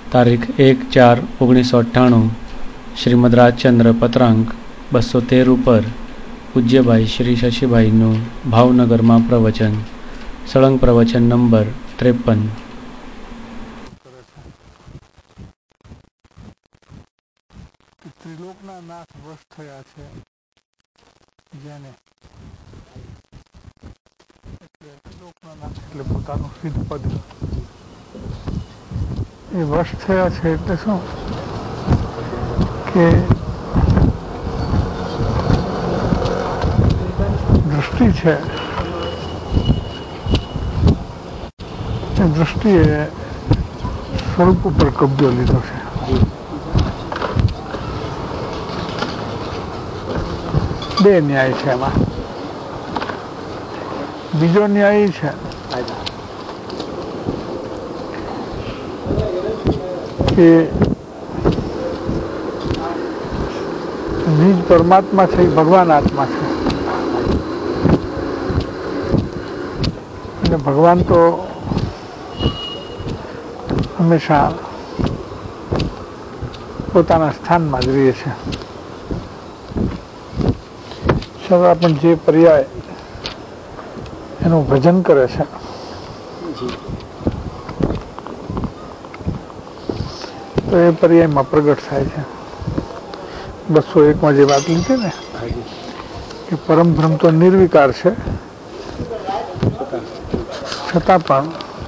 તારીખ 1/4/1998 શ્રીમદ રાજચંદ્ર પત્રાંક 213 ઉપર પૂજ્યભાઈ શ્રી શશીભાઈનું ભાવનગરમાં પ્રવચન, સળંગ પ્રવચન નંબર 53. ત્રિલોકના નાથ વશ થયા છે જેને, ત્રિલોકના નાથ એટલે પોતાનું સિદ્ધ પદ એ વશ થયા છે. એટલે શું કે દૃષ્ટિ છે એ દૃષ્ટિએ સ્વરૂપ ઉપર કબજો લીધો છે. બે ન્યાય છે એમાં. બીજો ન્યાય છે કે નિજ પરમાત્મા છે એ ભગવાન આત્મા છે, અને ભગવાન તો હંમેશા પોતાના સ્થાનમાં જ રહે છે. છતાં પણ જે પર્યાય એનું ભજન કરે છે તો એ પર્યાયમાં પ્રગટ થાય છે. 201 જે વાત લીધી ને કે પરમ બ્રહ્મ તો નિર્વિકાર છે, છતાં પણ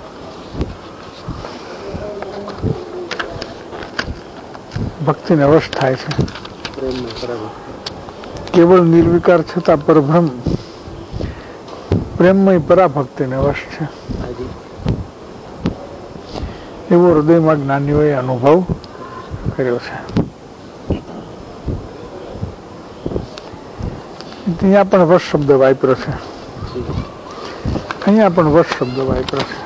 ભક્તિને વશ થાય છે. કેવળ નિર્વિકાર છતાં પરબ્રહ્મ પ્રેમમય પરાભક્તિને વશ છે. એવો હૃદયમાં જ્ઞાનીઓએ અનુભવ કર્યો છે. ત્યાં પણ વશ શબ્દ વાપર્યો છે, અહીંયા પણ વશ શબ્દ વાપર્યો છે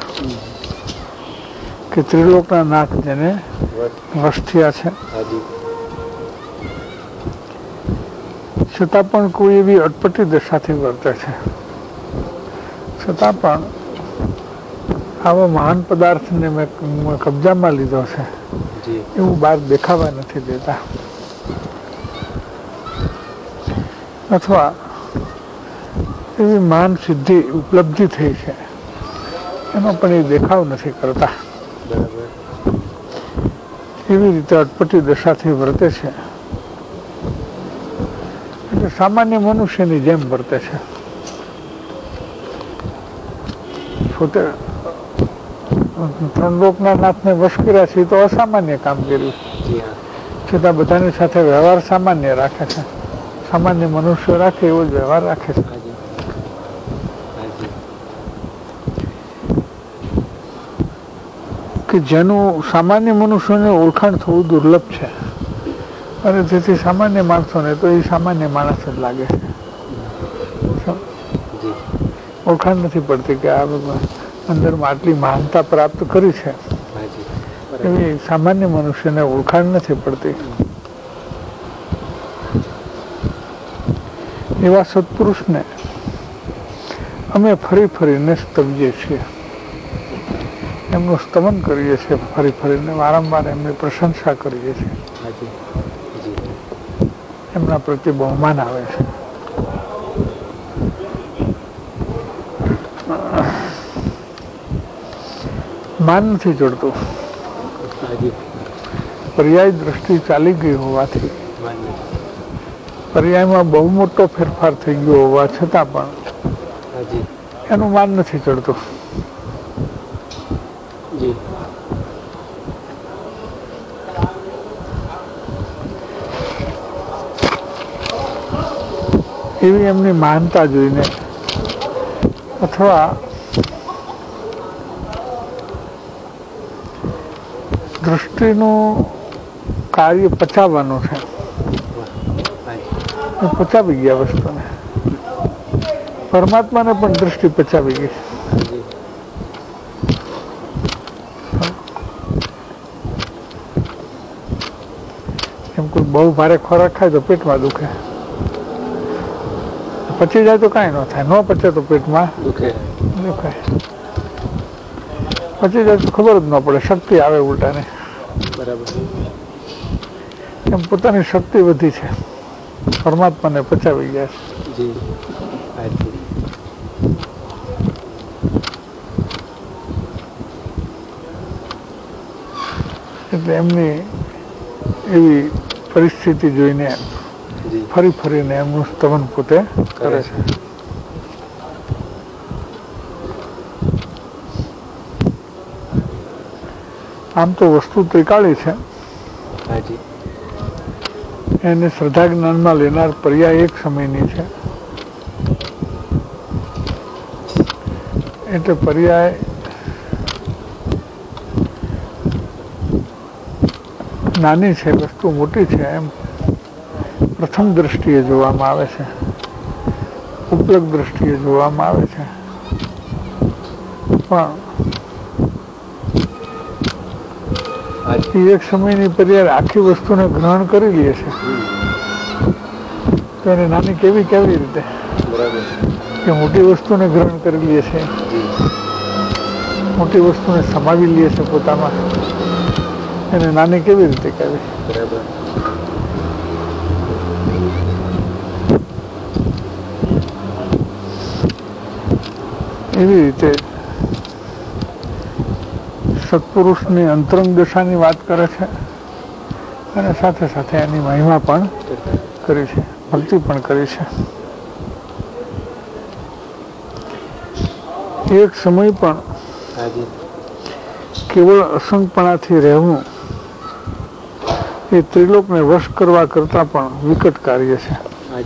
કે ત્રિલોકના નાથ જેને વશ થયા છે, છતાં પણ કોઈ એવી અટપટી દશાથી વર્તે છે. છતાં પણ આવા મહાન પદાર્થને મેં કબજામાં લીધો છે એવું બહાર દેખાવા નથી દેતા, અથવા એવી મહાન સિદ્ધિ ઉપલબ્ધિ થઈ છે એનો પણ એ દેખાવ નથી કરતા. એવી રીતે અટપટી દશાથી વર્તે છે, એટલે સામાન્ય મનુષ્યની જેમ વર્તે છે. પોતે ત્રિલોકના નાથને વશ કર્યા છે તો અસામાન્ય કામ કર્યું, છતાં બધાની સાથે વ્યવહાર સામાન્ય રાખે છે. સામાન્ય મનુષ્ય રાખે એવો જ વ્યવહાર રાખે છે. કે જેનું સામાન્ય મનુષ્યોને ઓળખાણ થવું દુર્લભ છે, અને તેથી સામાન્ય માણસોને તો એ સામાન્ય માણસ જ લાગે છે. ઓળખાણ નથી પડતી કે આ અંદરમાં આટલી મહાનતા પ્રાપ્ત કરી છે એવી સામાન્ય મનુષ્યને ઓળખાણ નથી પડતી. એવા સત્પુરુષને અમે ફરી ફરીને સ્તવીએ છીએ, એમનું સ્તવન કરીએ છીએ, ફરી ફરીને વારંવાર એમની પ્રશંસા કરીએ છીએ, એમના પ્રત્યે બહુમાન આવે છે. માન નથી ચડતું. પર્યાય દ્રષ્ટિ ચાલી ગઈ હોવાથી, પર્યાયમાં બહુ મોટો ફેરફાર થઈ ગયો હોવા છતાં પણ એનું માન નથી ચડતું. એવી એમની મહાનતા જોઈને અથવા દૃષ્ટિનું કાર્ય પચાવવાનું છે, પચાવી ગયા વસ્તુને. પરમાત્માને પણ દૃષ્ટિ પચાવી ગઈ. એમ કોઈ બહુ ભારે ખોરાક ખાય તો પેટમાં દુખે, પચી જાય તો કાંઈ ન થાય, ન પચે તો પેટમાં દુખે. પચી જાય તો ખબર જ ન પડે, શક્તિ આવે ઉલટાને. બરાબર. એમ પોતાની શક્તિ વધી છે, પરમાત્માને પચાવી ગયા છે. જી. એટલે એમની એવી પરિસ્થિતિ જોઈને ફરી ફરીને એમનું સ્તવન પોતે કરે છે. આમ તો વસ્તુ ત્રિકાળી છે, એને શ્રદ્ધા જ્ઞાનમાં લેનાર પર્યાય એક સમયની છે. એટલે પર્યાય નાની છે, વસ્તુ મોટી છે એમ પ્રથમ દ્રષ્ટિએ જોવામાં આવે છે, ઉપલબ્ધ દ્રષ્ટિએ જોવામાં આવે છે. પણ એક સમયની પર્યાય આખી વસ્તુને ગ્રહણ કરી લે છે, તો એને નાની કેવી રીતે કે મોટી વસ્તુને ગ્રહણ કરી લે છે, મોટી વસ્તુને સમાવી લે છે પોતામાં, એને નાની કેવી રીતે કહેવી? એવી રીતે સત્પુરુષની અંતરંગ દશાની વાત કરે છે અને સાથે સાથે એની મહિમા પણ કરી છે, ભક્તિ પણ કરી છે. એક સમય પણ કેવળ અસંગપણાથી રહેવું એ ત્રિલોકને વશ કરવા કરતા પણ વિકટ કાર્ય છે.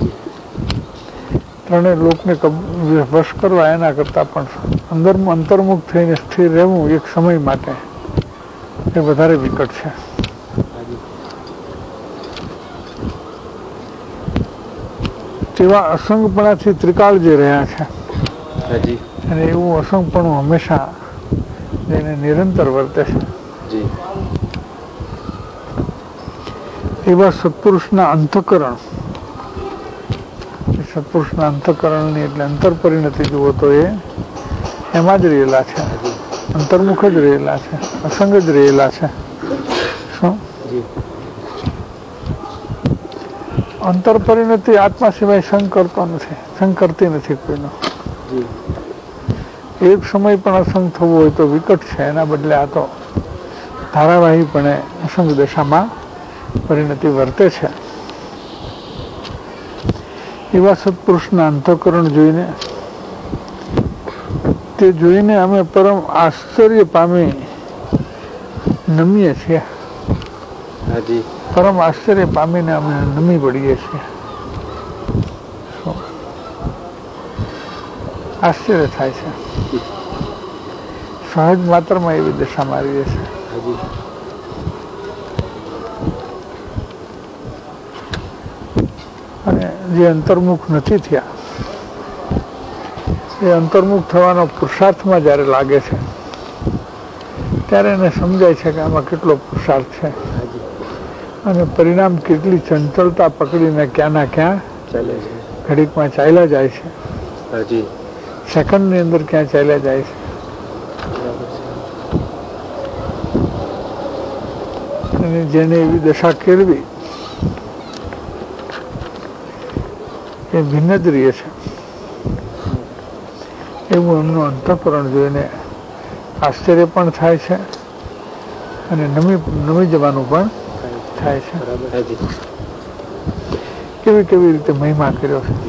ત્રણેય લોકને વશ કરવા એના કરતા પણ અંતર્મુખ થઈને સ્થિર રહેવું એક સમય માટે એ વધારે વિકટ છે. તેવા અસંગપણાથી ત્રિકાળ જે રહ્યા છે અને એવું અસંગપણું હંમેશા જેને નિરંતર વર્તે છે, એવા સત્પુરુષના અંતઃકરણની એટલે અંતર પરિણતિ જુઓ તો એમાં જ રહેલા છે, અંતર્મુખ જ રહેલા છે, અસંગ જ રહેલા છે. શું અંતર પરિણતિ આત્મા સિવાય સંગ કરતી નથી કોઈનો. એક સમય પણ અસંગ થવું હોય તો વિકટ છે, એના બદલે આ તો ધારાવાહીપણે અસંગ દશામાં પરિણતિ વર્તે છે. એવા સત્પુરુષના અંતઃકરણ જોઈને અમે પરમ આશ્ચર્ય પામી નમીએ છીએ, પરમ આશ્ચર્ય પામીને અમે નમી પડીએ છીએ. આશ્ચર્ય થાય છે, સહજ માત્રમાં એવી દશા મારીએ છે. અને જે અંતર્મુખ નથી થયા એ અંતર્મુખ થવાનો પુરુષાર્થમાં જ્યારે લાગે છે ત્યારે એને સમજાય છે કે આમાં કેટલો પુરુષાર્થ છે અને પરિણામ કેટલી ચંચળતા પકડીને ક્યાંના ક્યાં ઘડીકમાં ચાલ્યા જાય છે, સેકન્ડની અંદર ક્યાં ચાલ્યા જાય છે. અને જેને એવી દશા કેળવી એ ભિન્ન જ રહે છે, એવું એમનું અંતઃકરણ જોઈને આશ્ચર્ય પણ થાય છે અને નમી જવાનું પણ થાય છે. કેવી રીતે મહિમા કર્યો છે.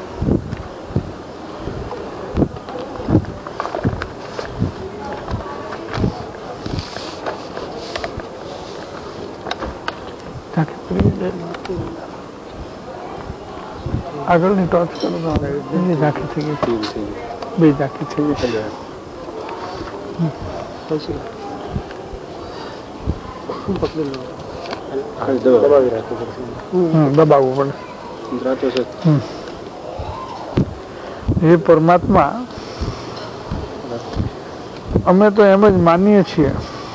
આગળની ટોચ કરો ઝાંખી થઈ ગઈ, બે ઝાંખી થઈ ગઈ. દબાવવું પડે. એ પરમાત્મા અમે તો એમ જ માનીએ છીએ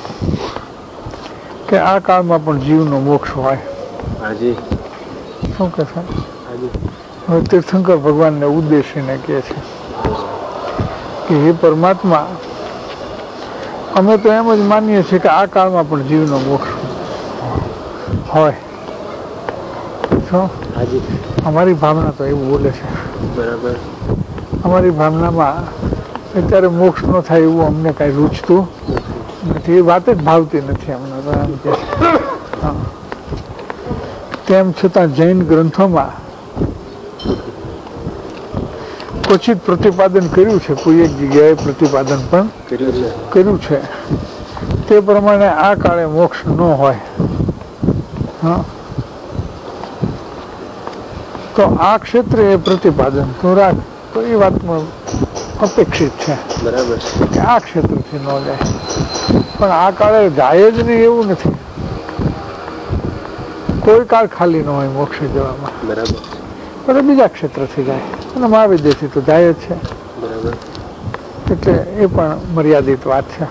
કે આ કાળમાં પણ જીવનો મોક્ષ હોય. શું કે છે? હવે તીર્થંકર ભગવાનને ઉદ્દેશીને કહે છે કે હે પરમાત્મા, અમે તો એમ જ માનીએ છીએ કે આ કાળમાં પણ જીવનો મોક્ષ હોય. શું અમારી ભાવના તો એવું બોલે છે. બરાબર. અમારી ભાવનામાં અત્યારે મોક્ષ ન થાય એવું અમને કાંઈ રૂચતું નથી. એ વાત જ ભાવતી નથી અમને તો એમ કે. તેમ છતાં જૈન ગ્રંથોમાં ક્વચિત પ્રતિપાદન કર્યું છે, કોઈ એક જગ્યાએ પ્રતિપાદન પણ કર્યું છે. તે પ્રમાણે આ કાળે મોક્ષ ન હોય. તો આ ક્ષેત્રે એ પ્રતિપાદન તો રાખ, તો એ વાતમાં અપેક્ષિત છે બરાબર કે આ ક્ષેત્રથી ન જાય. પણ આ કાળે જાય જ નહીં એવું નથી. કોઈ કાળ ખાલી ન હોય મોક્ષે જવામાં. બરાબર. પણ બીજા ક્ષેત્રથી જાય અને મહાવિદ્યથી તો જાય જ છે. બરાબર. એટલે એ પણ મર્યાદિત વાત છે.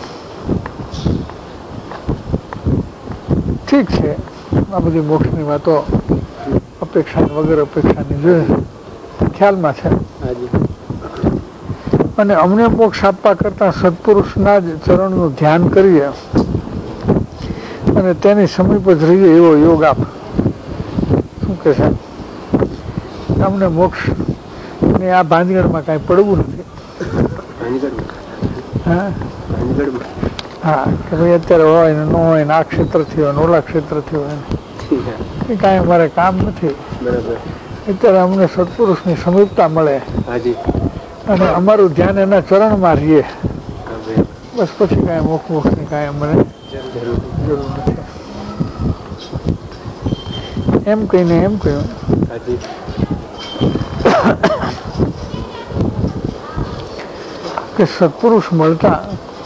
ઠીક છે, આ બધી મોક્ષની વાતો અપેક્ષા વગર અપેક્ષાની જોઈએ ખ્યાલમાં છે. અને અમને મોક્ષ આપવા કરતાં સત્પુરુષના જ ચરણનું ધ્યાન કરીએ અને તેની સમીપ જ રહીએ એવો યોગ આપ. શું કે છે, અમને મોક્ષ ને આ ભાંજગઢમાં કાંઈ પડવું નથી. હા, કે ભાઈ અત્યારે હોય ને ન હોય ને આ ક્ષેત્રથી હોય ને ઓલા ક્ષેત્રથી હોય ને એ કાંઈ અમારે કામ નથી. અત્યારે અમને સત્પુરુષની સમીપતા મળે અને અમારું ધ્યાન એના ચરણમાં રહીએ, બસ પછી કાંઈ મોક્ષની કાંઈ અમને જરૂર નથી. એમ કહીને એમ કહ્યું કે સત્પુરુષ મળતા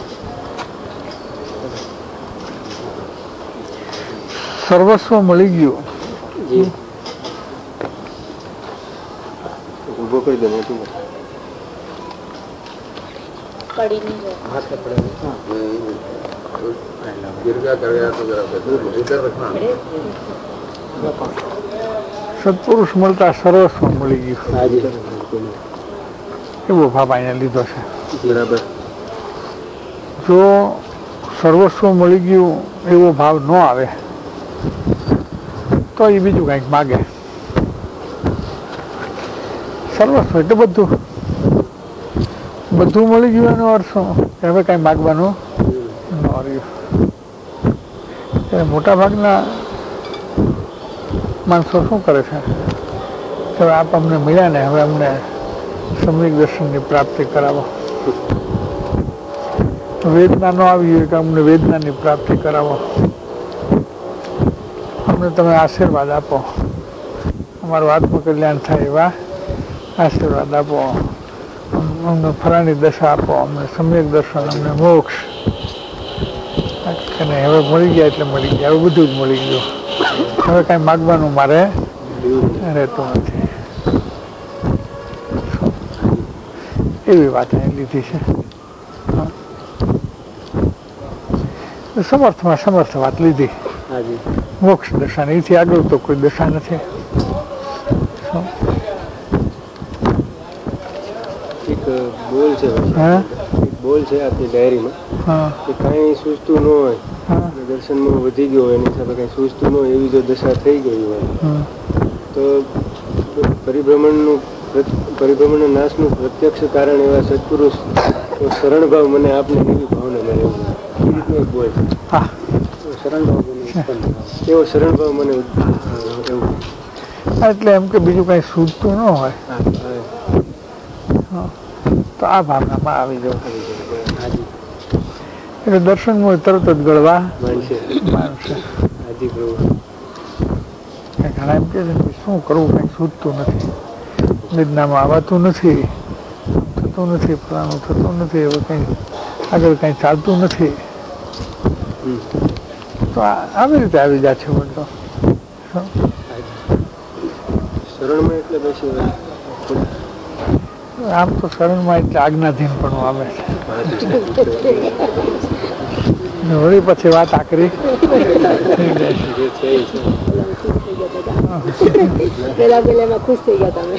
સર્વસ્વ મળી ગયું. ઉભો કરી દે મોટું સત્પુરુષ મળતા સર્વસ્વ મળી ગયું એવો ભાવ અહીંયા લીધો છે. બરાબર. જો સર્વસ્વ મળી ગયું એવો ભાવ ન આવે તો એ બીજું કંઈક માગે. સર્વસ્વ એટલે બધું મળી ગયું એનો અર્થ શું? હવે કાંઈ માગવાનું ન રહ્યું. મોટા ભાગના માણસો શું કરે છે કે આપ અમને મળ્યા ને હવે અમને સમ્યક દર્શનની પ્રાપ્તિ કરાવો. વેદના ન આવી હોય કે અમને વેદનાની પ્રાપ્તિ કરાવો, અમને તમે આશીર્વાદ આપો, અમારું આત્મકલ્યાણ થાય એવા આશીર્વાદ આપો, અમને ફરાની દશા આપો, અમને સમ્યક દર્શન, અમને મોક્ષ. અને હવે મળી ગયા એટલે મળી ગયા, હવે બધું જ મળી ગયું, હવે કાંઈ માગવાનું મારે રહેતું નથી. એવી વાત અહીં લીધી છે. સમર્થ વાત લીધી. મોક્ષ દશા એથી આગળ તો કોઈ દશા નથી. એક બોલ છે આપની ડાયરીમાં કે કાંઈ સૂઝતું ન હોય, દર્શનમાં વધી ગયો હોય, એની હિસાબે કાંઈ સૂઝતું ન હોય એવી જો દશા થઈ ગઈ હોય તો પરિભ્રમણના નાશનું પ્રત્યક્ષ કારણ એવા સત્પુરુષ શરણ ભાવ મને આપને એવી ભાવના મળે એવું એક બોલ છે. એવો શરણ ભાવ મને એવું. એટલે એમ કે બીજું કઈ સૂઝતું ન હોય તો આ ભાવનામાં આવી જવું. એટલે દર્શનમાં તરત જ ગળવા માનશે. ઘણા એમ કે છે શું કરવું, કઈ સૂઝતું નથી, વેદનામાં આવતું નથી, થતું નથી, ફલાણું થતું નથી, હવે કઈ આગળ કઈ ચાલતું નથી. તો આવી રીતે આવી જાય છે બધો. શરણમાં એટલે પછી આમ તો શરણમાં એટલે આજ્ઞાધીન પણ આવે છે. વળી પછી વાત આકરી પેલા ખુશ થઈ ગયા તમે.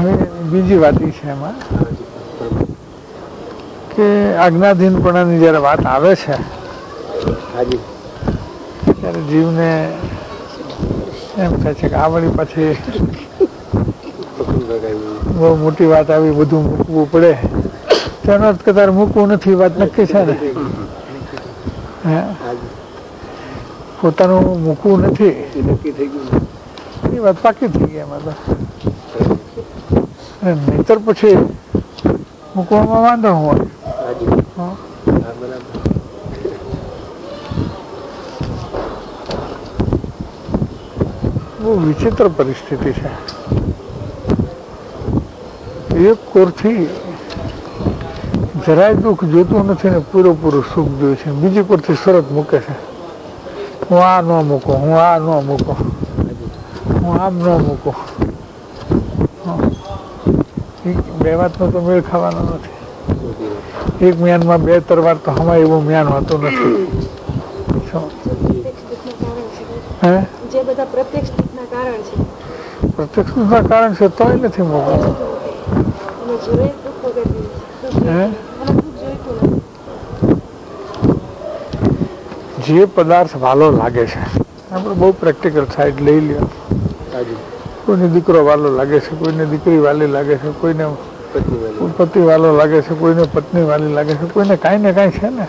હવે બીજી વાત એ છે એમાં કે આજ્ઞાધીનપણાની જ્યારે વાત આવે છે ત્યારે જીવને એમ થાય છે કે આ વળી પછી બહુ મોટી વાત આવી, બધું મૂકવું પડે. તેનો અર્થ કે તારે મૂકવું નથી, વાત નક્કી છે ને. હે પોતાનું મૂકવું નથી એ વાત પાકી થઈ ગઈ એમાં તો. નહીતર પછી મૂકવામાં વાંધો હોય. બહુ વિચિત્ર પરિસ્થિતિ છે. એક કોરથી જરાય દુઃખ જોતું નથી ને પૂરેપૂરું સુખ જોયું છે, બીજી કોરથી શરત મૂકે છે, હું આ ન મૂકો, હું આ ન મૂકો, હું આમ ન મૂકો. બે વાતનો તો મેળ ખાવાનો નથી. એક મ્યાનમાં બે તરવાર તો હમાય એવું મ્યાન હોતું નથી. હે જે બધા પ્રત્યક્ષના કારણ છે, પ્રત્યક્ષના કારણ છે તોય નથી મૂકવું. જે પદાર્થ વાલો લાગે છે, આપણે બહુ પ્રેક્ટિકલ સાઈડ લઈ લ્યો. કોઈને દીકરો વાલો લાગે છે, કોઈને દીકરી વાલી લાગે છે, કોઈને પતિ વાલો લાગે છે, કોઈને પત્ની વાલી લાગે છે, કોઈને કાંઈ ને કાંઈ છે ને.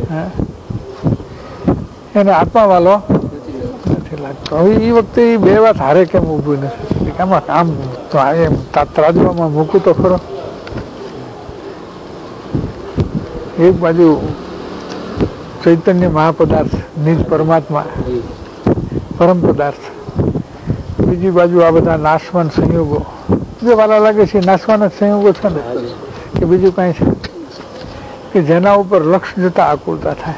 એને આત્મા વાલો નથી લાગતો. હવે એ વખતે એ બે વાત હારે કેમ ઊભી નથી? આમાં કામ તો એમ ત્રાજવામાં મૂકું તો ખરો. એક બાજુ ચૈતન્ય મહાપદાર્થ નિજ પરમાત્મા પરમ પદાર્થ, બીજી બાજુ આ બધા નાશવાન સંયોગો જે વાલા લાગે છે, નાશવાન જ સંયોગો છે ને, કે બીજું કાંઈ છે કે જેના ઉપર લક્ષ જતા આકુલતા થાય.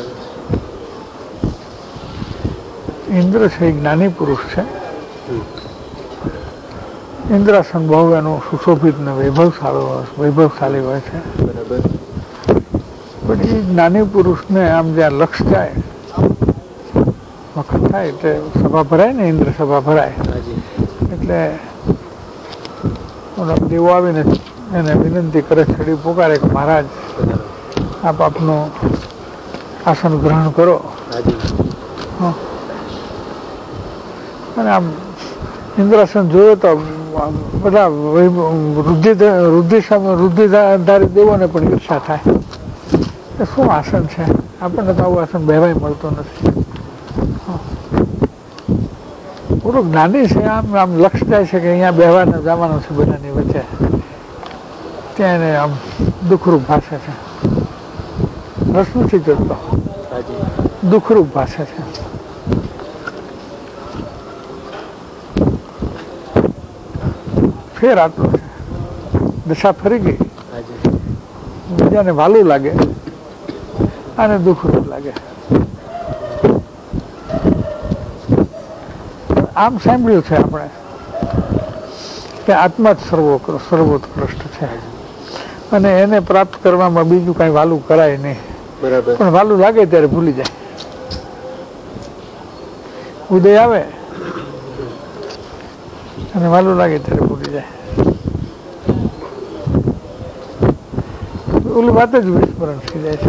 ઇન્દ્ર છે એ જ્ઞાની પુરુષ છે. ઇન્દ્રાસન બહુ એનું સુશોભિત ને વૈભવશાળી હોય છે. પણ એ જ્ઞાની પુરુષને આમ જ્યાં લક્ષ જાય વખત થાય એટલે સભા ભરાય ને, ઇન્દ્ર સભા ભરાય એટલે દેવો આવીને એને વિનંતી કરે, છડી પોકારે કે મહારાજ આપ આપનું આસન ગ્રહણ કરો. અને આમ ઇન્દ્રાસન જોયો તો બધા વૃદ્ધિધારી દેવોને પણ ઈર્ષા થાય. શું આસન છે, આપણને તો આવું આસન બેવાય મળતું નથી. પૂરું જ્ઞાની છે, આમ આમ લક્ષ જાય છે કે અહીંયા બેહવાનું જવાનું છે બધાની વચ્ચે, ત્યાં એને આમ દુઃખરૂપ ભાષે છે. રસ નથી ચડતો, દુઃખરૂપ ભાષે છે. ફેર આટલો છે, દશા ફરી ગઈ. બીજાને વાલું લાગે અને દુઃખરૂપ લાગે. આમ સાંભળ્યું છે આપણે કે આત્મા જ સર્વોત્કૃષ્ટ છે અને એને પ્રાપ્ત કરવામાં બીજું કઈ વાલું કરાય નહીં. પણ વાલું લાગે ત્યારે ભૂલી જાય. ઉદય આવે અને વાલું લાગે ત્યારે ભૂલી જાય. ઓલી વાત જ વિસ્મરણ થઈ જાય છે.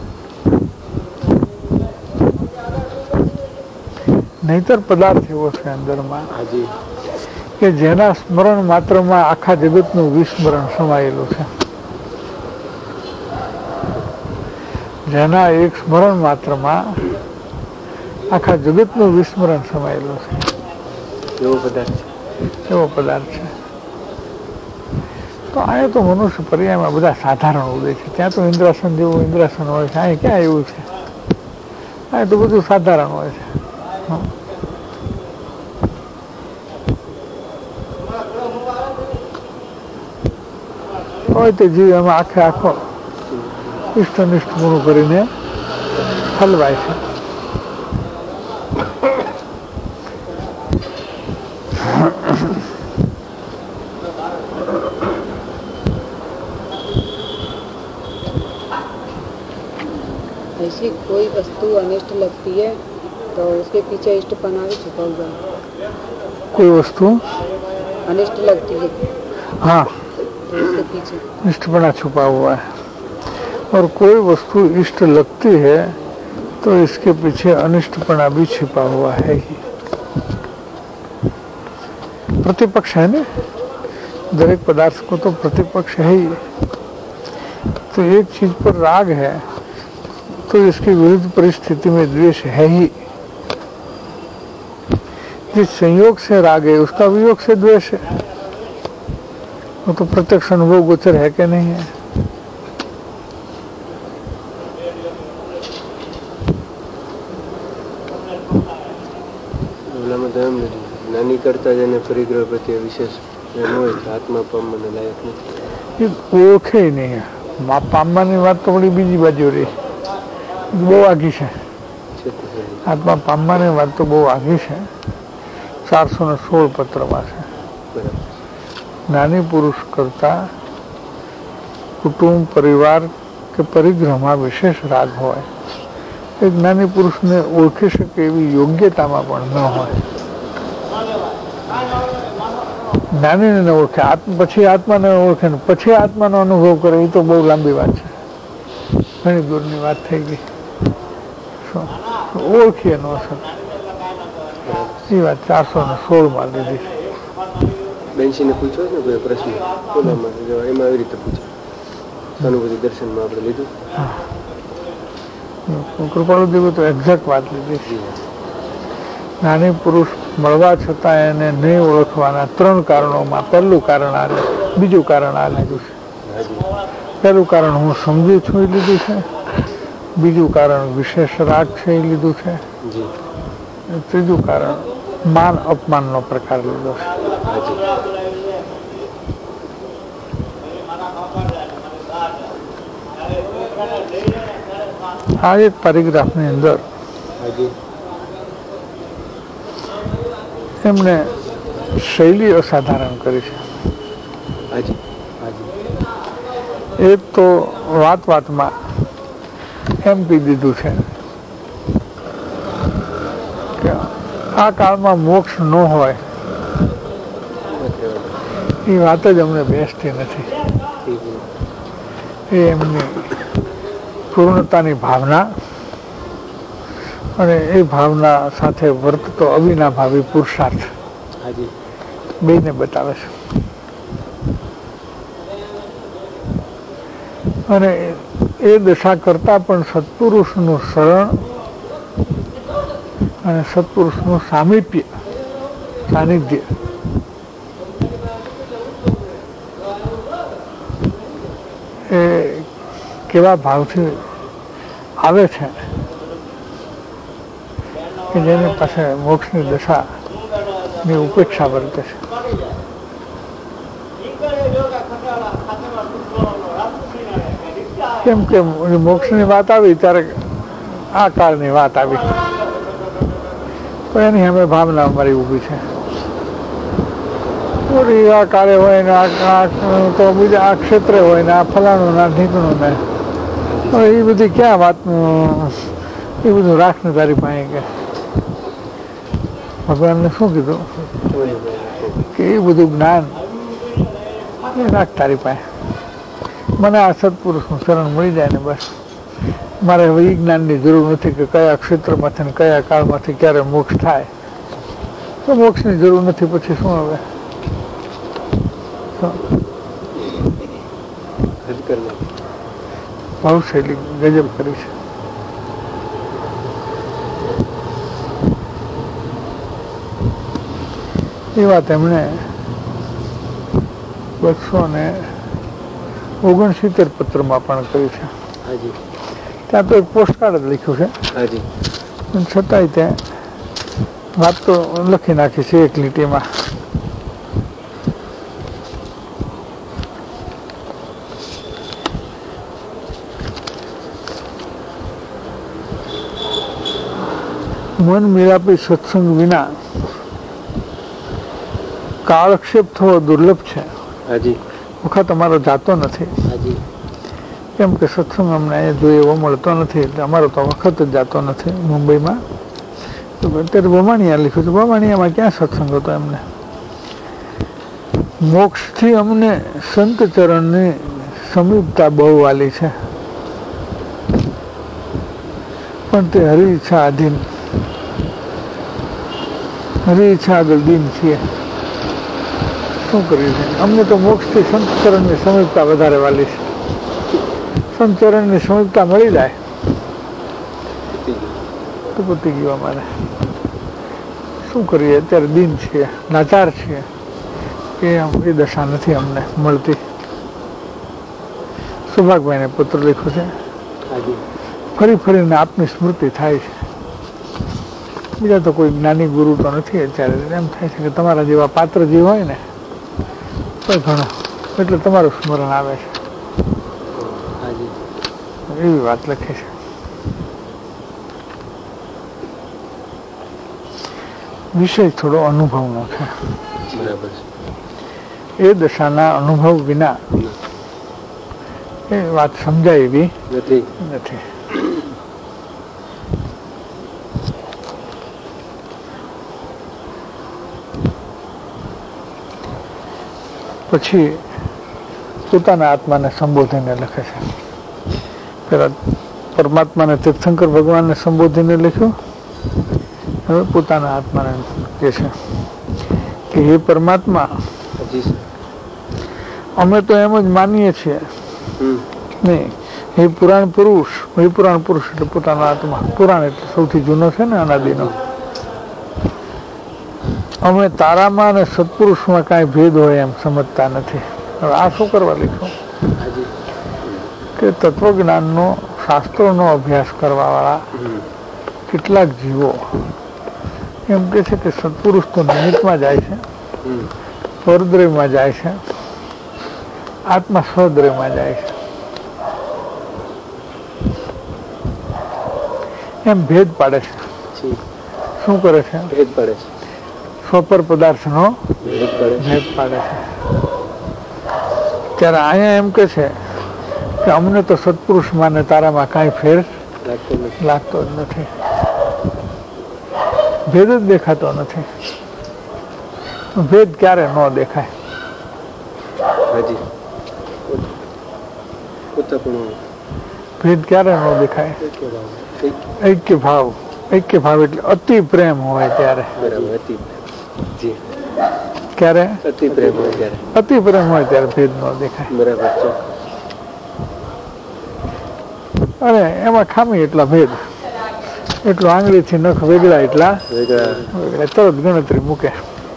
નહીતર પદાર્થ એવો છે અંદરમાં કે જેના સ્મરણ માત્રમાં આખા જગતનું વિસ્મરણ સમાયેલું છે. જેના એક સ્મરણ માત્રમાં આખા જગતનું વિસ્મરણ સમાયેલું છે, એવો પદાર્થ છે. તો અહીંયા તો મનુષ્ય પર્યાયમાં બધા સાધારણ ઉદય છે. ત્યાં તો ઇન્દ્રાસન જેવું ઇન્દ્રાસન હોય છે, અહીં ક્યાં એવું છે? અહીં તો બધું સાધારણ હોય છે. હોય તે જીવ એમાં આખે આખો ઇષ્ટનિષ્ઠ ગુણ કરીને હલવાય છે. ऐसी कोई वस्तु अनिष्ट लगती है तो उसके पीछे इष्टपना भी छुपा हुआ है. कोई वस्तु अनिष्ट लगती है हाँ, तो इसके पीछे इष्टपना छुपा हुआ है। और कोई वस्तु इष्ट लगती है तो इसके पीछे अनिष्टपना भी छिपा हुआ है ही। प्रतिपक्ष है ना, दरेक पदार्थ को तो प्रतिपक्ष है ही। तो एक चीज पर राग है तो इसकी विरुद्ध परिस्थिति में द्वेष है ही। जिस संयोग से राग है उसका वियोग से द्वेष है। वो तो प्रत्यक्ष अनुभव गोचर है कि नहीं है। જ્ઞાની કરતા જેને પરિગ્રહ પ્રત્યે વિશેષ પ્રેમ હોય આત્મા પામવાને લાયક નથી, એ ઓળખે નહીં। પામવાની વાત તો વળી બીજી બાજુ રહી, બહુ આઘી છે। આત્મા પામવાની વાત તો બહુ આઘી છે। 416 પત્રમાં છે। જ્ઞાની પુરુષ કરતા કુટુંબ પરિવાર કે પરિગ્રહમાં વિશેષ રાગ હોય એ જ્ઞાની પુરુષને ઓળખી શકે એવી યોગ્યતામાં પણ ન હોય। જ્ઞાનીને ન ઓળખે, પછી આત્માને ઓળખે ને પછી આત્માનો અનુભવ કરે, એ તો બહુ લાંબી વાત છે, ઘણી દૂરની વાત થઈ ગઈ। ઓળખીએ ન શકે એ વાત 416 લીધી। બેનશીને પૂછ્યો ને કોઈ પ્રશ્ન એમાં એવી રીતે પૂછ્યો, અનુભૂતિ દર્શનમાં આપણે લીધું। કૃપાળુ દેવે તો એક્ઝેક્ટ વાત લીધી। જ્ઞાની પુરુષ મળવા છતાં એને નહીં ઓળખવાના 3 કારણોમાં પહેલું કારણ આ, બીજું કારણ આ લીધું છે। પહેલું કારણ હું સમજુ છું એ લીધું છે, બીજું કારણ વિશેષ રાગ છે એ લીધું છે, ત્રીજું કારણ માન અપમાનનો પ્રકાર લીધો છે। આ એક પેરેગ્રાફની અંદર એમણે શૈલી અસાધારણ કરી છે। એક તો વાતમાં એમ કહી દીધું છે કે આ કાળમાં મોક્ષ ન હોય એ વાત જ અમને બેસતી નથી। એ એમની પૂર્ણતાની ભાવના અને એ ભાવના સાથે વર્તતો અવિનાભાવી પુરુષાર્થ બેને બતાવે છે। અને એ દશા કરતા પણ સત્પુરુષનું શરણ અને સત્પુરુષનું સાનિધ્ય એ કેવા ભાવથી આવે છે કે જેની પાસે મોક્ષની દશાની ઉપેક્ષા વર્તે છે। કેમ કે મોક્ષની વાત આવી ત્યારે આ કાળની વાત આવી તો એની અમે ભાવના અમારી ઊભી છે। આ કાળે હોય ને તો બીજા આ ક્ષેત્રે હોય ને આ ફલાણું ના ઢીકણું ને એ બધી ક્યાં વાતનું, એ બધું રાખ ને તારી પાસે કે ભગવાનને શું કીધું કે એ બધું જ્ઞાન એ રાખ તારી પાસે, મને આ સત્પુરુષનું શરણ મળી જાય ને બસ, મારે હવે એ જ્ઞાનની જરૂર નથી કે કયા ક્ષેત્રમાંથી ને કયા કાળમાંથી ક્યારે મોક્ષ થાય, તો મોક્ષની જરૂર નથી, પછી શું હવે ભાવશૈલી ગજબ કરી છે। એ વાત એમણે 269 પત્રમાં પણ કરી છે। ત્યાં તો એક પોસ્ટકાર્ડ જ લખ્યું છે, છતાંય ત્યાં વાત તો લખી નાખી છે એક લીટીમાં। મન મિલાપી સત્સંગ વિના કાળક્ષેપ થવો દુર્લભ છે। વખત અમારો જાતો નથી, કેમ કે સત્સંગ અમને અહીંયા જોઈએ એવો મળતો નથી, એટલે અમારો તો વખત જ જાતો નથી। મુંબઈમાં તો અત્યારે બમાણિયા લખ્યું હતું, બમાણિયામાં ક્યાં સત્સંગ હતો એમને? મોક્ષથી અમને સંત ચરણની સમીપતા બહુ વાલી છે, પણ તે હરિ ઈચ્છા આધીન, હરિ ઈચ્છા આગળ દીન છીએ. શું કર્યું છે? અમને તો મોક્ષથી સંત ચરણની સમીપતા વધારે વાલી છે. સંત ચરણની સમીપતા મળી જાય તો પતી ગયું અમારે. શું કરીએ? અત્યારે દીન છીએ, લાચાર છીએ, એ દશા નથી અમને મળતી. સુભાગભાઈને પત્ર લખ્યો છે, ફરી ફરીને આપની સ્મૃતિ થાય છે. બીજા તો કોઈ જ્ઞાની ગુરુ તો નથી અત્યારે. એમ થાય છે કે તમારા જેવા પાત્ર જે હોય ને તો ઘણો, એટલે તમારું સ્મરણ આવે છે, એવી વાત લખી છે. વિષય થોડો અનુભવનો છે. એ દશાના અનુભવ વિના એ વાત સમજાય એવી નથી. પછી પોતાના આત્માને સંબોધીને લખે છે. પેલા પરમાત્માને તીર્થંકર ભગવાનને સંબોધીને લખ્યું, હવે પોતાના આત્માને કહે છે કે હે પરમાત્મા, અમે તો એમ જ માનીએ છીએ નહીં, હે પુરાણ પુરુષ, હે પુરાણ પુરુષ એટલે પોતાનો આત્મા, પુરાણ એટલે સૌથી જૂનો છે ને અનાદિનો. અમે તારામાં અને સત્પુરુષમાં કાંઈ ભેદ હોય એમ સમજતા નથી. હવે આ શું કરવા લખ્યું કે તત્વજ્ઞાનનો, શાસ્ત્રોનો અભ્યાસ કરવાવાળા કેટલાક જીવો એમ કે છે કે સત્પુરુષ તો નિમિત્તમાં જાય છે, પરદ્રવ્યમાં જાય છે, આત્મા સ્વદ્રવ્યમાં જાય છે. એમ ભેદ પાડે છે. શું કરે છે? ભેદ પાડે છે. સ્વપર પદાર્થનો ભેદ પાડે છે. ત્યારે અહીંયા એમ કે છે કે અમને તો સત્પુરુષમાં ને તારામાં કાંઈ ફેર લાગતો જ નથી, ભેદ જ દેખાતો નથી. ભેદ ક્યારે ન દેખાય? ભેદ ક્યારે ન દેખાય? ઐક્ય ભાવ, ઐક્ય ભાવ એટલે અતિ પ્રેમ હોય ત્યારે. ક્યારે અતિ પ્રેમ હોય ત્યારે, અતિ પ્રેમ હોય ત્યારે ભેદ ન દેખાય. બરાબર. અને એમાં ખામી એટલા ભેદ, એટલું આંગળીથી નખ વેગળા એટલા વેગળા, તરત ગણતરી મૂકે.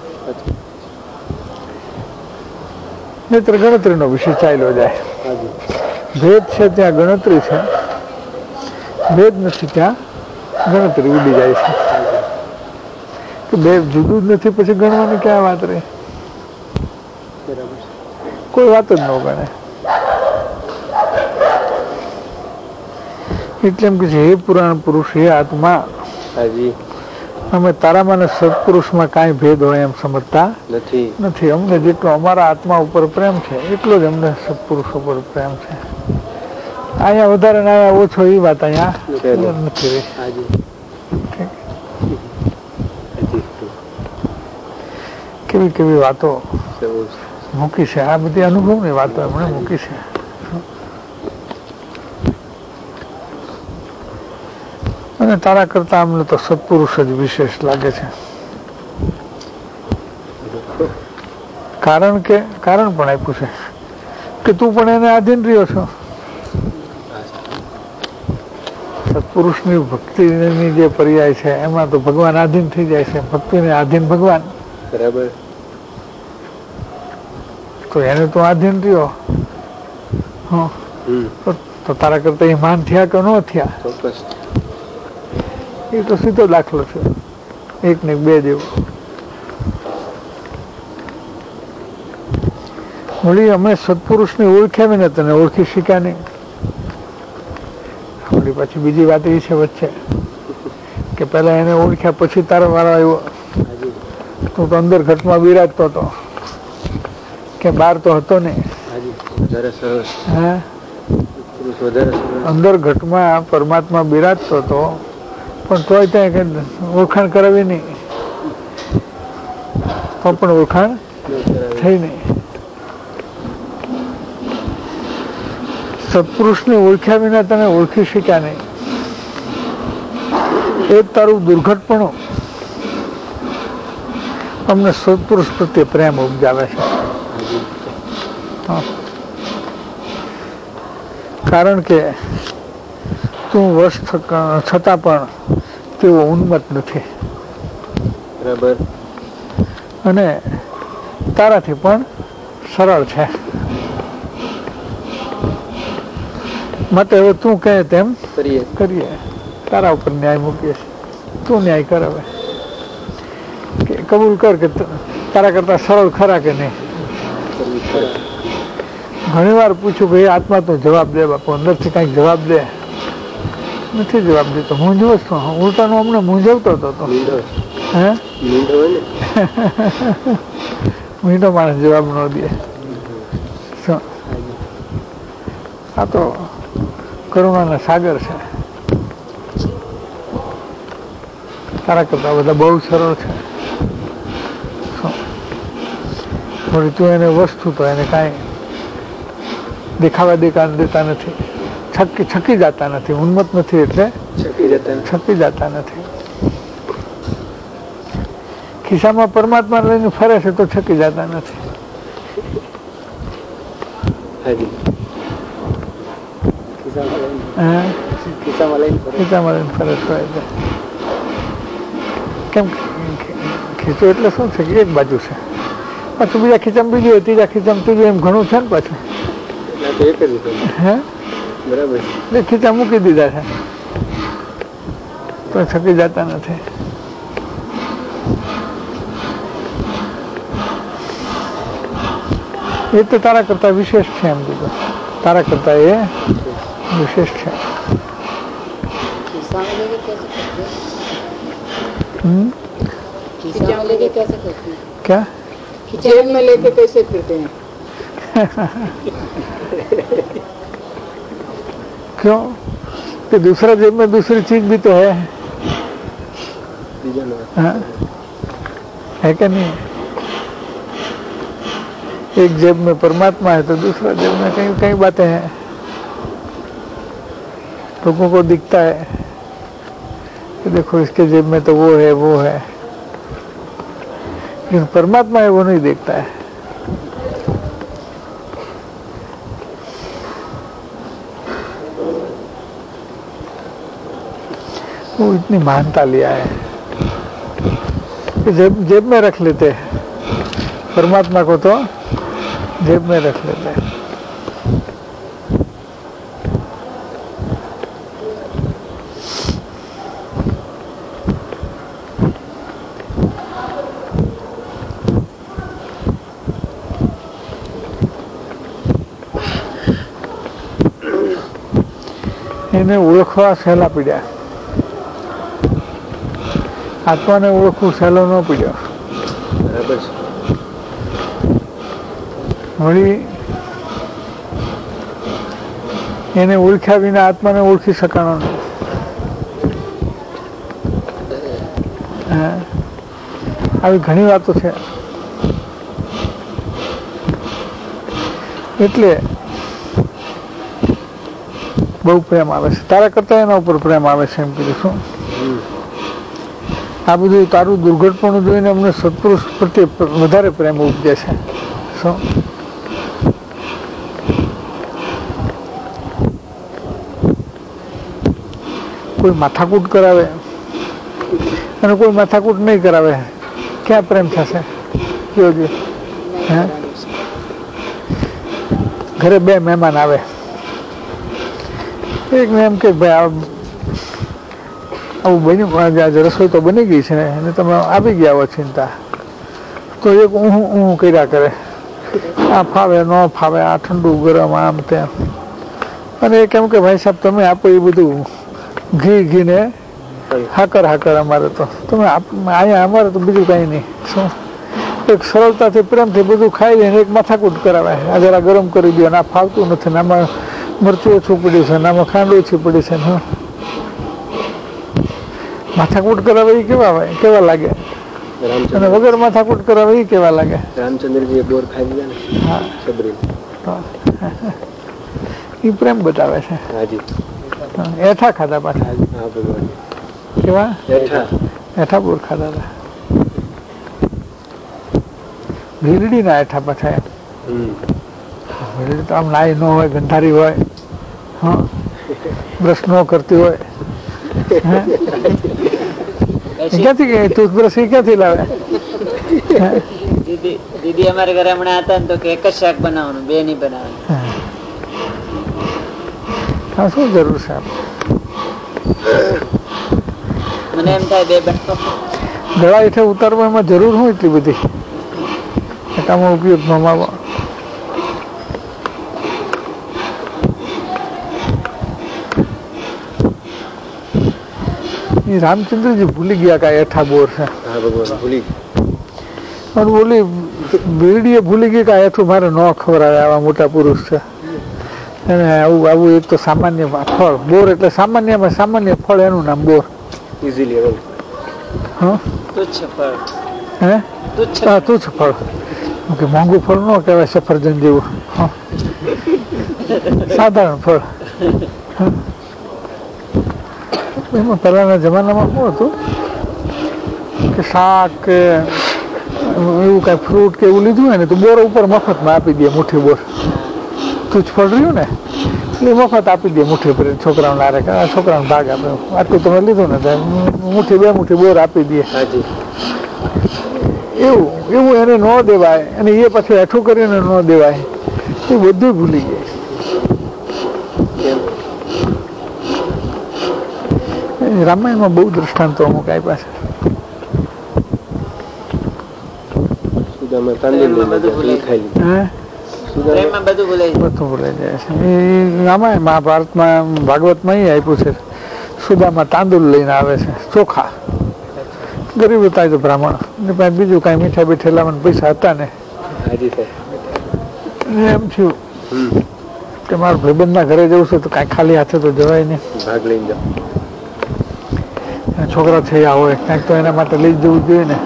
નહીતર ગણતરીનો વિષય ચાલ્યો જાય. ભેદ છે ત્યાં ગણતરી છે, ભેદ નથી ત્યાં ગણતરી ઉડી જાય છે. કે બે જુદું જ નથી, પછી ગણવાની ક્યાં વાત રહી? કોઈ વાત જ ન ગણે. એટલે એમ કે છે હે પુરાણ પુરુષ, હે આત્મા, અમે તારામાં ને સત્પુરુષમાં કાંઈ ભેદ હોય એમ સમજતા નથી. અમને જેટલો અમારા આત્મા ઉપર પ્રેમ છે એટલો જ અમને સત્પુરુષ ઉપર પ્રેમ છે. અહીંયા વધારે ને અહીંયા ઓછો એ વાત અહીંયા નથી રહી. કેવી કેવી વાતો મૂકી છે, આ બધી અનુભવની વાતો એમણે મૂકી છે. અને તારા કરતા અમને તો સત્પુરુષ જ વિશેષ લાગે છે. કારણ પણ આપ્યું છે કે તું પણ એને આધીન રહ્યો છો. સત્પુરુષની ભક્તિની જે પર્યાય છે એમાં તો ભગવાન આધીન થઈ જાય છે, ભક્તિને આધીન ભગવાન. બરાબર. તો એને તો આધીન રહ્યો, તો તારા કરતા એ માન થયા કે ન થયા? ચોક્કસ. એ તો સીધો દાખલો છે, એક ને બે જેવો. વળી અમે સત્પુરુષને ઓળખ્યા બી ને તને ઓળખી શીખ્યા નહીં. વળી પછી બીજી વાત એ છે વચ્ચે કે પેલા એને ઓળખ્યા પછી તારો વારો આવ્યો. તું તો અંદર ઘટમાં બિરાજતો હતો કે બહાર તો હતો નહીં. અંદર ઘટમાં પરમાત્મા બિરાજતો હતો, પણ તોય ત્યાં કે ઓળખાણ કરાવી નહીં, તો પણ ઓળખાણ થઈ નહીં. સત્પુરુષને ઓળખ્યા વિના તને ઓળખી શક્યા નહીં. એ તારું દુર્ઘટપણું અમને સત્પુરુષ પ્રત્યે પ્રેમ ઉપજાવે છે. કારણ કે તું વશ છતાં પણ તેઓ ઉન્મત્ત નથી બરાબર, અને તારાથી પણ સરળ છે. માટે હવે તું કહે તેમ કરીએ. તારા ઉપર ન્યાય મૂકીએ. તું ન્યાય કર. હવે કે કબૂલ કર કે તારા કરતા સરળ ખરા કે નહીં. ઘણી વાર પૂછ્યું કે આત્મા તું જવાબ દે બાપુ, અંદરથી કંઈક જવાબ દે. નથી જવાબ દેતો. મૂંઝવો જ છું. ઉલટાનું હમણાં મૂંઝવતો હતો. હે મીઠો માણસ જવાબ ન દે. આ તો કરુણાના સાગર છે. તારા કરતા બધા બહુ સરળ છે. થોડી તું એને વસ્તુ તો એને કાંઈ દેખાવા દેતા નથી. છકી જતા નથી. ઉન્મત્ત નથી એટલે છકી જતા નથી. ખિસ્સામાં પરમાત્મા લઈને ફરે છે તો છકી જતા નથી. ખિસ્સામાં લઈને ફરે છે. કેમ ખીચો એટલે શું છે કે એક બાજુ છે, પાછું બીજા ખીચામાં બીજું હોય, ત્રીજા ખીચામાં ત્રીજું, એમ ઘણું છે ને પાછું. હે બરાબર, ખીચા મૂકી દીધા છે તો છકી જતા નથી. એ તો તારા કરતા વિશેષ છે. એમ કીધું તારા કરતા એ વિશેષ છે. क्या जेब में लेके कैसे फिरते हैं? क्यों कि दूसरा जेब में दूसरी चीज भी तो है. हाँ? है क्या नहीं? एक जेब में परमात्मा है तो दूसरा जेब में कई कई बातें हैं. लोगों को दिखता है कि देखो इसके जेब में तो वो है वो है, लेकिन परमात्मा है वो नहीं देखता है. वो इतनी महानता लिया है कि जेब में रख लेते हैं. परमात्मा को तो जेब में रख लेते हैं. એને ઓળખવા સહેલા પીડ્યા. આત્માને ઓળખવું સહેલો ન પીડ્યો. બરાબર છે. વળી એને ઓળખ્યા વિના આત્માને ઓળખી શકાણો નહીં. આવી ઘણી વાતો છે. એટલે બહુ પ્રેમ આવે છે. તારા કરતા એના ઉપર પ્રેમ આવે છે. એમ કીધું શું આ બધું તારું દુર્ઘટપણું જોઈને અમને સત્પુરુષ પ્રત્યે વધારે પ્રેમ ઉપજે છે. શું કોઈ માથાકૂટ કરાવે અને કોઈ માથાકૂટ નહીં કરાવે, ક્યાં પ્રેમ થશે? કયો જો હે ઘરે બે મહેમાન આવે, એક ને એમ કે ભાઈ આવું બન્યું, આજે રસોઈ તો બની ગઈ છે ને અને તમે આવી ગયા હો ચિંતા, તો એક ઊં કર્યા કરે, આ ફાવે ન ફાવે, આ ઠંડુ ગરમ આમ તેમ. અને એક એમ કે ભાઈ સાહેબ તમે આપો એ બધું ઘીને હાકર અમારે તો તમે અહીંયા અમારે તો બીજું કાંઈ નહીં. શું એક સરળતાથી પ્રેમથી બધું ખાઈ લઈને એક માથાકૂટ કરાવે, આ જરા ગરમ કરી દો, આ ફાવતું નથી ને આમાં મરચું ઓછું પડ્યું છે ને આમાં ખાંડ ઓછી પડી છે ને માથાકૂટ કરાવે એ કેવા લાગે, અને વગર માથાકૂટ કરાવે એ કેવા લાગે. રામચંદ્રજી બોર ખાઈ ગયા ને. હા એ પ્રેમ બતાવે છે. હાજી. એઠા ખાધા પાછા. હા ભગવાન. કેવા? એઠા બોર ખાધા હતા. ભીલડી ના એઠા પાછા. ભીલડી તો આમ નાઈ ન હોય, ગંધારી હોય, હા, બ્રશ ન કરતી હોય. ક્યાંથી ગઈ ટૂથબ્રશ? ક્યાંથી લાવે? દીદી અમારે ઘરે હમણાં હતા ને તો કે એક જ શાક બનાવવાનું, બે નહીં બનાવવાનું. હા, શું જરૂર છે? મને એમ થાય બે બનાવો. ગળા હેઠે ઉતારવામાં જરૂર હોય એટલી બધી એટામાં ઉપયોગમાં આવવા. રામચંદ્રજી ભૂલી ગયા કા એઠા બોર છે. બોલી બીડીએ ભૂલી ગઈ કે એઠું મારે ન ખવડાવે, આવા મોટા પુરુષ છે. અને આવું આવું એક તો સામાન્ય ફળ બોર, એટલે સામાન્યમાં સામાન્ય ફળ, એનું નામ બોર. તુચ્છ ફળ, મોંઘું ફળ ન કહેવાય, સફરજન જેવું, સાધારણ ફળ. એમાં પહેલાના જમાનામાં શું હતું કે શાક કે એવું કઈ ફ્રૂટ કે એવું લીધું હોય ને તો બોર ઉપર મફતમાં આપી દે, મુઠ્ઠી બોર. તુચ્છ ફળ રહ્યું ને એટલે મફત આપી દે મુઠ્ઠી પર, છોકરાઓને આરે છોકરાઓને ભાગ આપે. આટલું તમે લીધું ને મુઠ્ઠી બે મુઠ્ઠી બોર આપી દે. એવું એને ન દેવાય, અને એ પછી હેઠું કરીને ન દેવાય, એ બધું ભૂલી જાય. રામાયણમાં બહુ દ્રષ્ટાંતો અમુક આપ્યા છે. બધું ભૂલાઈ જાય છે. એ રામાયણ મહાભારતમાં ભાગવતમાં આપ્યું છે. સુદામાં તાંદુલ લઈને આવે છે, ચોખા. ગરીબ હતા તો બ્રાહ્મણ, બીજું કઈ મીઠા બીઠેલા પૈસા હતા ને, એમ થયું કે મારા ભાઈબંધના ઘરે જવું છે તો કઈ ખાલી હાથે તો જવાય નહીં, ભાગ લઈને જાવ. છોકરા થયા હોય કંઈક તો એના માટે લઈ જવું જોઈએ ને.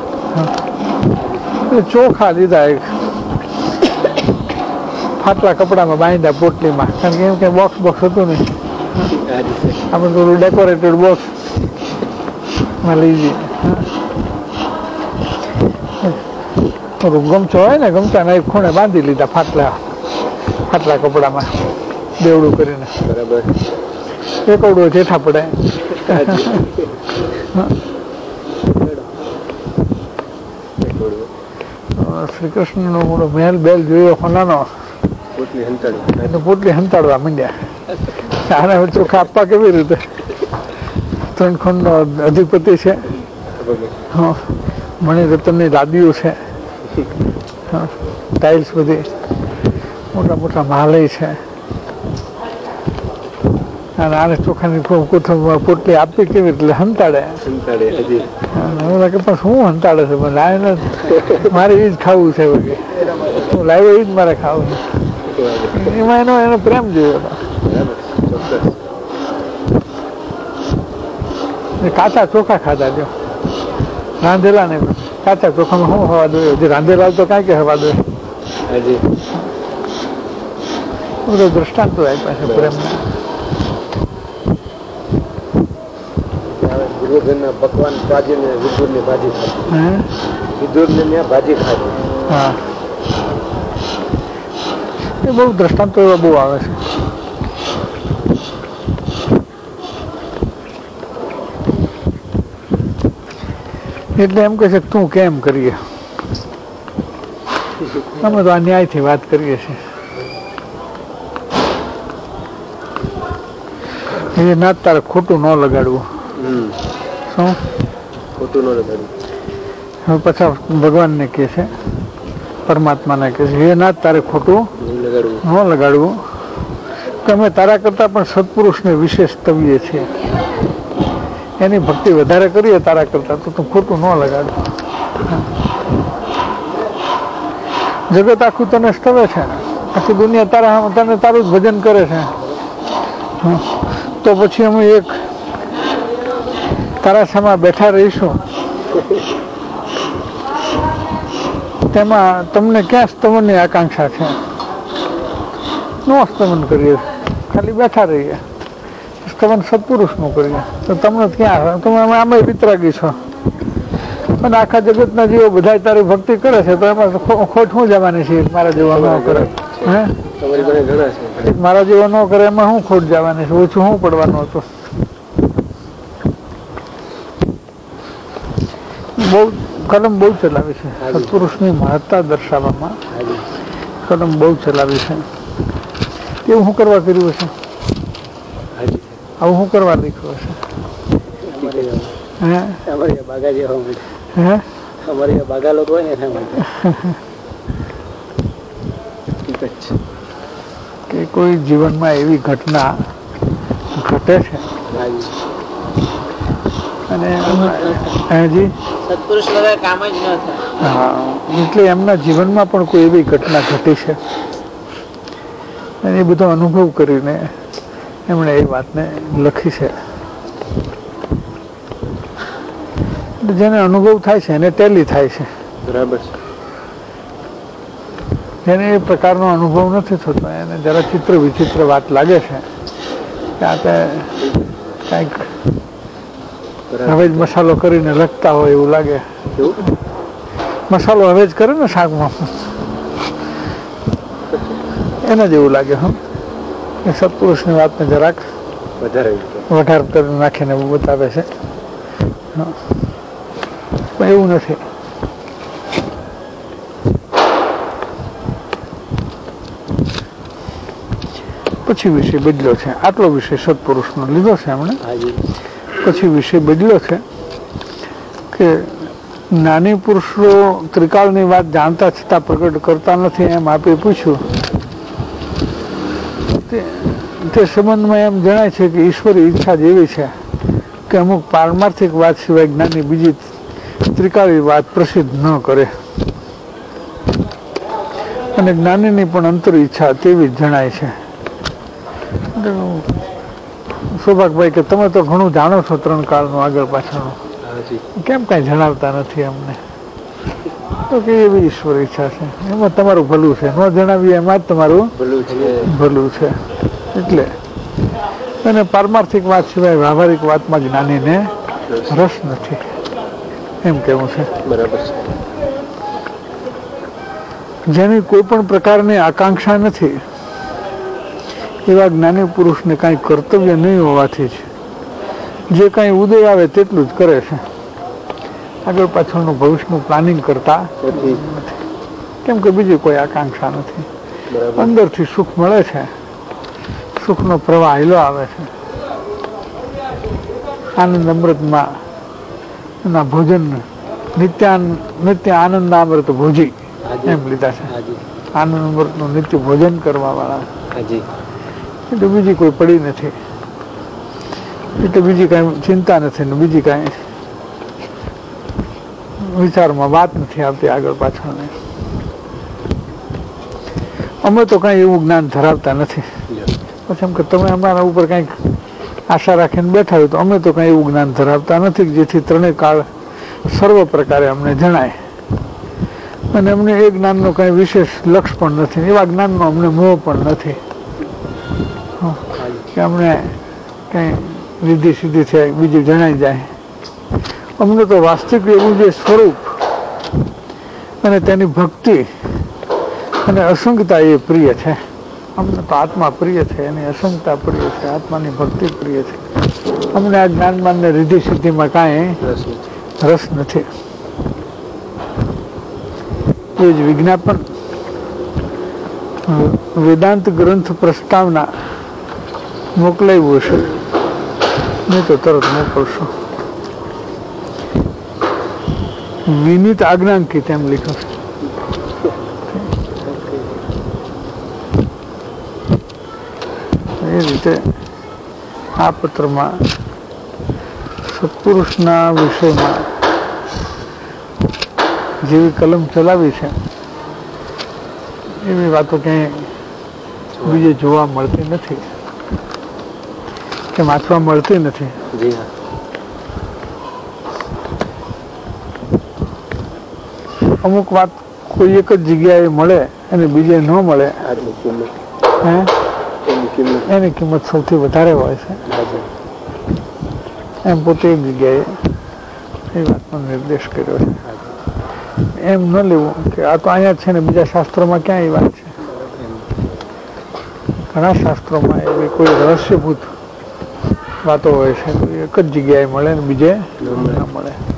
ચોખા લીધા, એક ફાટલા કપડામાં બાંધ્યા પોટલીમાં, કારણ કે એમ કઈ બોક્સ હતું નહીં. આપણે થોડું ડેકોરેટેડ બોક્સ માં લઈ જઈએ. ગમચો હોય ને, ગમચાના એક ખૂણે બાંધી લીધા ફાટલા કપડામાં, બેવડું કરીને. બરાબર. એકવડું જેઠા પડે. શ્રી કૃષ્ણ નો મોટો મહેલ બેલ જોયો હોનાનો, પોટલી હંતાડવા માંડ્યા. આને ચોખા આપવા કેવી રીતે? 3 ખંડ નો અધિપતિ છે, મણિરત્નની લાદીઓ છે, ટાઇલ્સ બધી મોટા મોટા માલય છે. અને આને ચોખાની પોટલી આપી કેવી રીતે? હંતાડે. લાગે પણ શું હંતાડે છે? મારે એ જ ખાવું છે, હું લાવ્યો એ જ મારે ખાવું છે. એમાં એનો પ્રેમ જોયો હતો. કાચા ચોખા ખાધા, જો રાંધેલા ને કાચા ચોખામાં શું હવા દોયો? જે રાંધેલા તો કાંઈ કે હવા દોય. બધો દ્રષ્ટાંતો આપ્યા છે પ્રેમના. પકવાન ભાજી ને વિદુર ની ભાજી ખાધી, વિદુર ને ભાજી ખાધી. હા, એ બહુ દ્રષ્ટાંતો એવા બહુ આવે છે. એટલે એમ કહે છે તું કેમ કરીએ? અમે તો આ ન્યાયથી વાત કરીએ છીએ. એ ના તારે ખોટું ન લગાડવું. શું ખોટું ન લગાડવું? હવે પાછા ભગવાનને કહે છે, પરમાત્માને કહે છે, એ ના તારે ખોટું ન લગાડવું. કે અમે તારા કરતા પણ સત્પુરુષને વિશેષ તવીએ છીએ, એની ભક્તિ વધારે કરીએ તારા કરતા, તો તું ખોટું ન લગાડવું. જગત આખું તને સ્તવે છે, આખી દુનિયા તને તારું જ ભજન કરે છે. તો પછી અમે એક તારા સામે બેઠા રહીશું, તેમાં તમને ક્યાં સ્તવનની આકાંક્ષા છે? નો સ્તમન કરીએ, ખાલી બેઠા રહીએ. સ્તમન સત્પુરુષનું કરીએ તો તમને ક્યાં, તમે આમાં વિતરાગી છો અને આખા જગતના જીવો બધા તારી ભક્તિ કરે છે તો એમાં ખોટ શું જવાની છે? મારા જેવો ન કરે, હે, મારા જેવો ન કરે એમાં શું ખોટ જવાની છે? ઓછું શું પડવાનું હતું? બહુ કલમ બહુ ચલાવી છે સત્પુરુષની મહત્તા દર્શાવવામાં, કલમ બહુ ચલાવી છે. એવું શું કરવા કર્યું હશે? આવું શું કરવા લખ્યું હશે? બાગા લોકો હોય ને કે કોઈ જીવનમાં એવી ઘટના ઘટે છે અને હજી સત્પુરુષ વગર કામ જ ન થાય. હા, એટલે એમના જીવનમાં પણ કોઈ એવી ઘટના ઘટી છે અને એ બધો અનુભવ કરીને એમણે એ વાતને લખી છે. જેને અનુભવ થાય છે એને ટેલી થાય છે. બરાબર છે. જેને એ પ્રકારનો અનુભવ નથી થતો એને જરા ચિત્ર વિચિત્ર વાત લાગે છે કે આપણે કંઈક હવે જ મસાલો કરીને લખતા હોય એવું લાગે. મસાલો હવે જ કરે ને શાકમાં, એને જ એવું લાગે. હમ, એ સત્પુરુષની વાતને જરાક વધારે કરી નાખીને બતાવે છે. પણ એવું નથી. પછી વિષય બદલ્યો છે. આટલો વિષય સત્પુરુષનો લીધો છે એમણે. પછી વિષય બદલ્યો છે કે જ્ઞાની પુરુષો ત્રિકાળની વાત જાણતા છતાં પ્રગટ કરતા નથી એમ આપે પૂછ્યું. તે સંબંધમાં એમ જણાય છે કે ઈશ્વરી ઈચ્છા જેવી છે કે અમુક પારમાર્થિક વાત સિવાય જ્ઞાની બીજી ત્રિકાળી વાત પ્રસિદ્ધ ન કરે અને જ્ઞાનીની પણ અંતર ઈચ્છા તેવી જ જણાય છે. સૌભાગભાઈ કે તમે તો ઘણું જાણો છો ત્રણ કાળનું આગળ પાછળનું, કેમ કઈ જણાવતા નથી અમને? તો કે એવી ઈશ્વર ઈચ્છા છે, એમાં તમારું ભલું છે, ન જણાવીએ એમાં જ તમારું ભલું છે. એટલે અને પારમાર્થિક વાત સિવાય વ્યવહારિક વાતમાં જ્ઞાનીને રસ નથી એમ કેવું છે. બરાબર છે. જેની કોઈ પણ પ્રકારની આકાંક્ષા નથી એવા જ્ઞાની પુરુષને કાંઈ કર્તવ્ય નહીં હોવાથી જ જે કાંઈ ઉદય આવે તેટલું જ કરે છે. આગળ પાછળનું ભવિષ્યનું પ્લાનિંગ કરતા નથી, કેમ કે બીજી કોઈ આકાંક્ષા નથી. અંદરથી સુખ મળે છે, સુખનો પ્રવાહ હિલો આવે છે. આનંદ અમૃતમાં એના ભોજન નિત્ય આનંદ અમૃત ભોજી એમ લીધા છે. આનંદ અમૃતનું નિત્ય ભોજન કરવા વાળા, એટલે બીજી કોઈ પડી નથી, એટલે બીજી કાંઈ ચિંતા નથી ને બીજી કાંઈ વિચારમાં વાત નથી આવતી આગળ પાછળ. અમે તો કાંઈ એવું જ્ઞાન ધરાવતા નથી. પછી એમ કે તમે અમારા ઉપર કંઈક આશા રાખીને બેઠા હોય તો અમે તો કાંઈ એવું જ્ઞાન ધરાવતા નથી જેથી ત્રણેય કાળ સર્વ પ્રકારે અમને જણાય અને અમને એ જ્ઞાનનો કાંઈ વિશેષ લક્ષ પણ નથી, એવા જ્ઞાનનો અમને મોહ પણ નથી કે અમને કંઈ રીધી સીધી છે બીજું જણાઈ જાય. અમને તો વાસ્તવિક એવું જે સ્વરૂપ અને તેની ભક્તિ અને અસંગતા એ પ્રિય છે. અમને તો આત્મા પ્રિય છે, એની અસંગતા પ્રિય છે, આત્માની ભક્તિ પ્રિય છે. અમને આ જ્ઞાનમાનને રીધી સિદ્ધિમાં કાંઈ રસ નથી. એ જ વિજ્ઞાપન વેદાંત ગ્રંથ પ્રસ્તાવના મોકલાવ્યું હશે, નહીં તો તરત મોકલશો. વિનીત આજ્ઞાંકિત એમ લખ્યું છે. એ રીતે આ પત્રમાં સત્પુરુષના વિષયમાં જેવી કલમ ચલાવી છે એવી વાતો ક્યાંય બીજે જોવા મળતી નથી કે વાંચવા મળતી નથી. અમુક વાત કોઈ એક જ જગ્યાએ મળે અને બીજે ન મળે હે કિંમત એની કિંમત સૌથી વધારે હોય છે એમ પોતે એક જગ્યાએ એ વાતનો નિર્દેશ કર્યો છે. એમ ન લેવું કે આ તો અહીંયા જ છે ને બીજા શાસ્ત્રોમાં ક્યાં એ વાત છે. ઘણા શાસ્ત્રોમાં એવી કોઈ રહસ્યભૂત વાતો હોય છે એક જ જગ્યાએ મળે ને બીજે ન મળે.